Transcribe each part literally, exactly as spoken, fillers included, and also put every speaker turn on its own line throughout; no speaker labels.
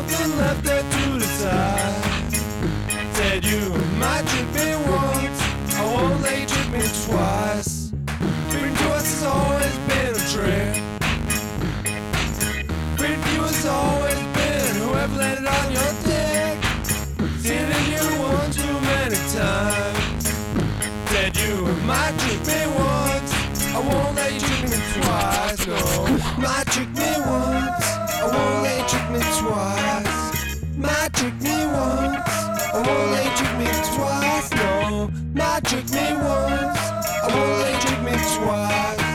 nothing left there to decide. Said you might trick me once, I won't let you trick me twice. Tricking to us has always been a trick. Tricking to you has always been whoever landed on your dick. Seen it you one too many times. Said you might trick me once, I won't let you trick me twice. No, might trick me once, I won't let you trick me twice. Might trick me once, I won't let you trick me twice. No, might trick me once, I won't let you trick me twice.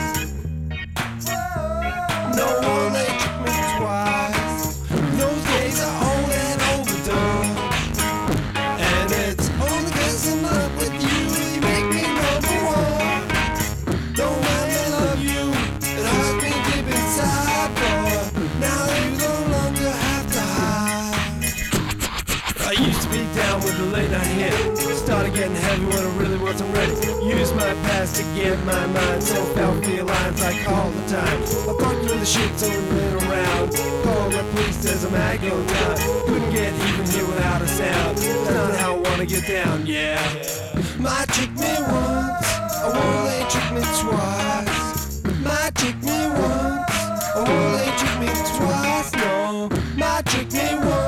No, won't let you trick me twice. Those days are old and overdone, and it's only 'cause I'm up with you, you make me number one. Don't let me love you, it hurts me deep inside, boy. Now you no longer have to hide. I used to be down with the late night hit. Started getting heavy when I really wasn't ready. Used my past to get my mind so felt the lines like all the time. I thought through the shit so we went around. Called the police as I'm going down. Couldn't get even here without a sound. That's not how I wanna get down, yeah. Might trick me once, I won't let you trick me twice. Might trick me once, I won't let you trick me twice. No, might trick me once,